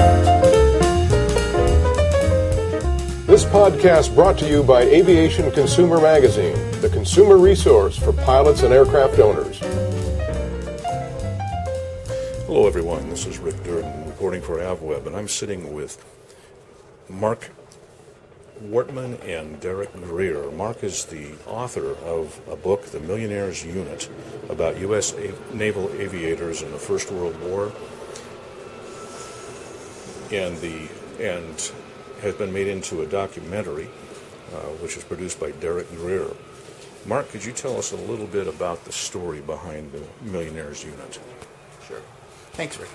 This podcast brought to you by Aviation Consumer Magazine, the consumer resource for pilots and aircraft owners. Hello everyone, this is Rick Durden reporting for AvWeb, and I'm sitting with Mark Wortman and Derek Greer. Mark is the author of a book, The Millionaire's Unit, about U.S. naval aviators in the First World War, and has been made into a documentary, which is produced by Derek Greer. Mark, could you tell us a little bit about the story behind the Millionaire's Unit? Sure. Thanks, Rick.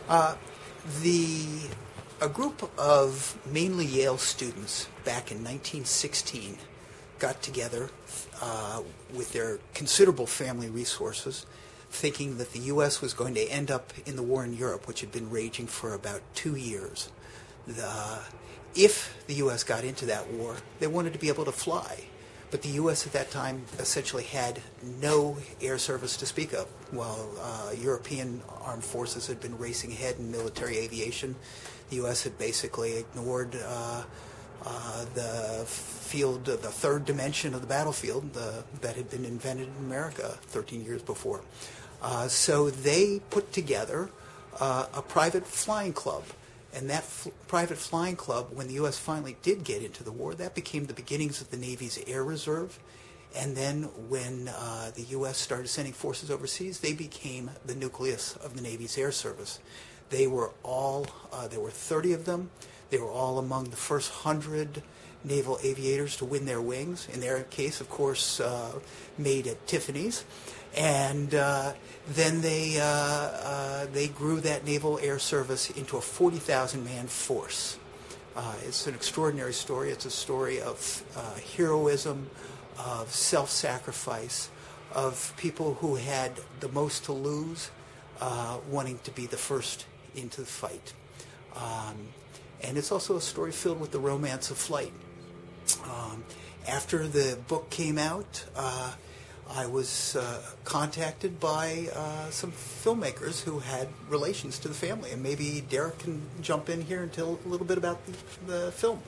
A group of mainly Yale students back in 1916 got together with their considerable family resources, thinking that the U.S. was going to end up in the war in Europe, which had been raging for about 2 years. If the U.S. got into that war, they wanted to be able to fly. But the U.S. at that time essentially had no air service to speak of. While European armed forces had been racing ahead in military aviation, the U.S. had basically ignored the field, the third dimension of the battlefield that had been invented in America 13 years before. So they put together a private flying club. And that private flying club, when the U.S. finally did get into the war, that became the beginnings of the Navy's Air Reserve. And then when the U.S. started sending forces overseas, they became the nucleus of the Navy's Air Service. They were all, there were 30 of them. They were all among the first 100 naval aviators to win their wings. In their case, of course, made at Tiffany's. And then they grew that naval air service into a 40,000-man force. It's an extraordinary story. It's a story of heroism, of self-sacrifice, of people who had the most to lose, wanting to be the first into the fight. And it's also a story filled with the romance of flight. After the book came out, I was contacted by some filmmakers who had relations to the family, and maybe Derek can jump in here and tell a little bit about the film.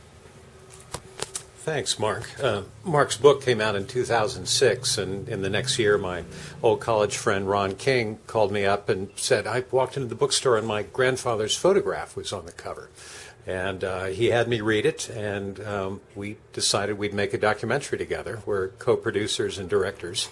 Thanks, Mark. Mark's book came out in 2006, and in the next year, my old college friend Ron King called me up and said, I walked into the bookstore and my grandfather's photograph was on the cover. And he had me read it, and we decided we'd make a documentary together. We're co-producers and directors.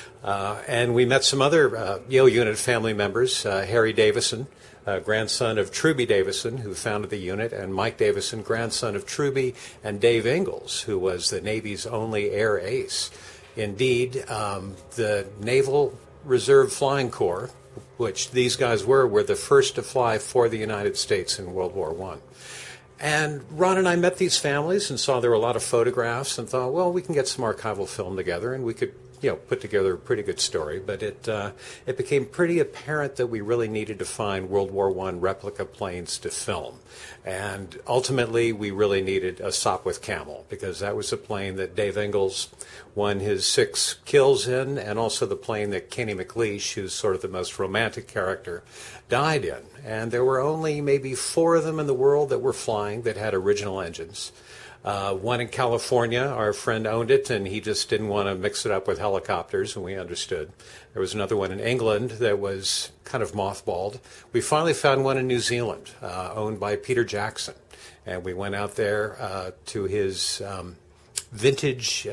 And we met some other Yale unit family members, Harry Davison, grandson of Truby Davison, who founded the unit, and Mike Davison, grandson of Truby and Dave Ingalls, who was the Navy's only air ace. Indeed, the Naval Reserve Flying Corps, which these guys were the first to fly for the United States in World War I. And Ron and I met these families and saw there were a lot of photographs and thought, well, we can get some archival film together and we could, put together a pretty good story. But it became pretty apparent that we really needed to find World War I replica planes to film. And ultimately, we really needed a Sopwith Camel, because that was the plane that Dave Ingalls won his 6 kills in, and also the plane that Kenny McLeish, who's sort of the most romantic character, died in. And there were only maybe 4 of them in the world that were flying that had original engines. One in California, our friend owned it, and he just didn't want to mix it up with helicopters, and we understood. There was another one in England that was kind of mothballed. We finally found one in New Zealand, owned by Peter Jackson, and we went out there to his vintage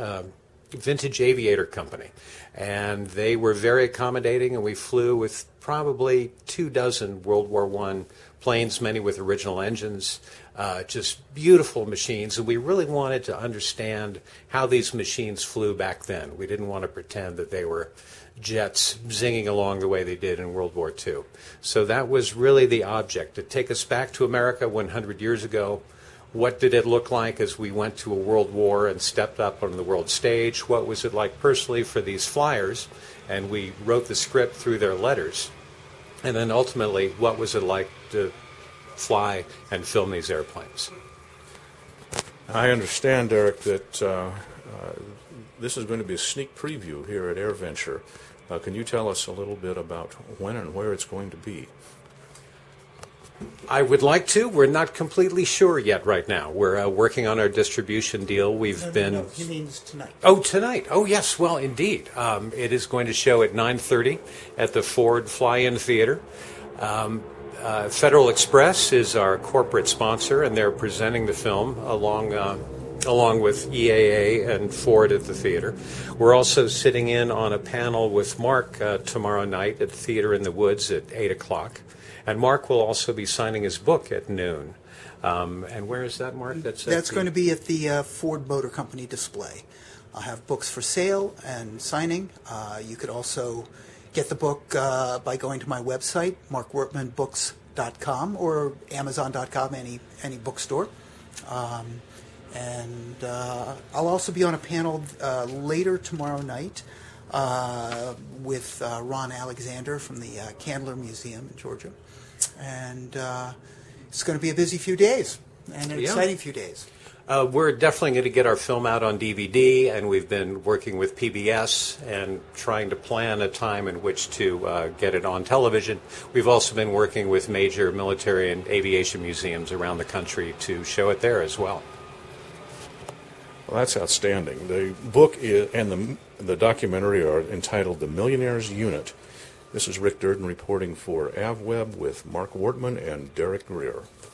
aviator company, and they were very accommodating, and we flew with probably 24 World War I planes, many with original engines, just beautiful machines. And we really wanted to understand how these machines flew back then. We didn't want to pretend that they were jets zinging along the way they did in World War II. So that was really the object, to take us back to America 100 years ago. What did it look like as we went to a world war and stepped up on the world stage? What was it like personally for these flyers? And we wrote the script through their letters. And then ultimately, what was it like to fly and film these airplanes? I understand, Derek, that this is going to be a sneak preview here at AirVenture. Can you tell us a little bit about when and where it's going to be? I would like to. We're not completely sure yet right now. We're working on our distribution deal. No, he means tonight. Oh, tonight. Oh, yes. Well, indeed. It is going to show at 9:30 at the Ford Fly-In Theater. Federal Express is our corporate sponsor, and they're presenting the film along with EAA and Ford at the theater. We're also sitting in on a panel with Mark tomorrow night at Theater in the Woods at 8 o'clock. And Mark will also be signing his book at noon. And where is that, Mark? That's going to be at the Ford Motor Company display. I'll have books for sale and signing. You could also get the book by going to my website, markwortmanbooks.com, or amazon.com, any bookstore. And I'll also be on a panel later tomorrow night with Ron Alexander from the Candler Museum in Georgia. And it's going to be a busy few days and an exciting few days. We're definitely going to get our film out on DVD, and we've been working with PBS and trying to plan a time in which to get it on television. We've also been working with major military and aviation museums around the country to show it there as well. Well, that's outstanding. The book and the documentary are entitled The Millionaire's Unit. This is Rick Durden reporting for AvWeb with Mark Wortman and Derek Greer.